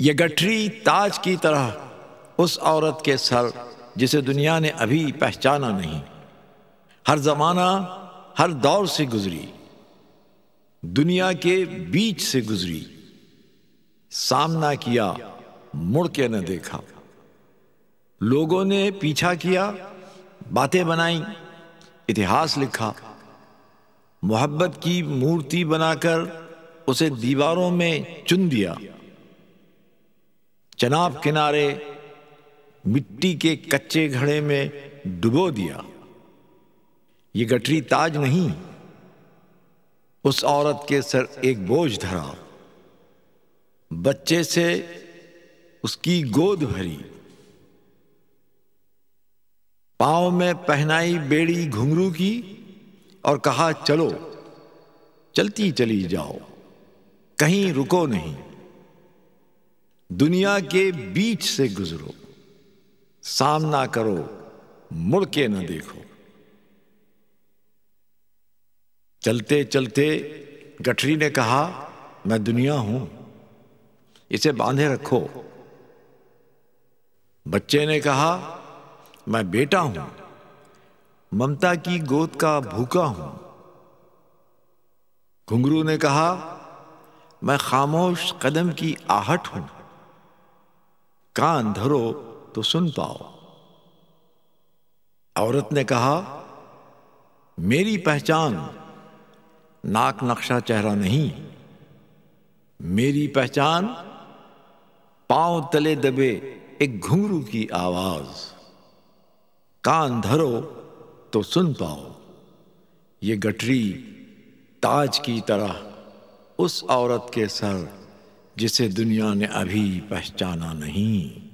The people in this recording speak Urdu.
یہ گٹھری تاج کی طرح اس عورت کے سر جسے دنیا نے ابھی پہچانا نہیں، ہر زمانہ ہر دور سے گزری، دنیا کے بیچ سے گزری، سامنا کیا مڑ کے نہ دیکھا، لوگوں نے پیچھا کیا، باتیں بنائیں، اتہاس لکھا، محبت کی مورتی بنا کر اسے دیواروں میں چن دیا، چناب کنارے مٹی کے کچے گھڑے میں ڈبو دیا۔ یہ گٹھری تاج نہیں، اس عورت کے سر ایک بوجھ دھرا، بچے سے اس کی گود بھری، پاؤں میں پہنائی بیڑی گھنگرو کی اور کہا چلو، چلتی چلی جاؤ، کہیں رکو نہیں، دنیا کے بیچ سے گزرو، سامنا کرو مڑ کے نہ دیکھو۔ چلتے چلتے گٹھری نے کہا میں دنیا ہوں، اسے باندھے رکھو۔ بچے نے کہا میں بیٹا ہوں، ممتا کی گود کا بھوکا ہوں۔ گھنگرو نے کہا میں خاموش قدم کی آہٹ ہوں، کان دھرو تو سن پاؤ۔ عورت نے کہا میری پہچان ناک نقشہ چہرہ نہیں، میری پہچان پاؤں تلے دبے ایک گھنگرو کی آواز، کان دھرو تو سن پاؤ۔ یہ گٹھری تاج کی طرح اس عورت کے سر جسے دنیا نے ابھی پہچانا نہیں۔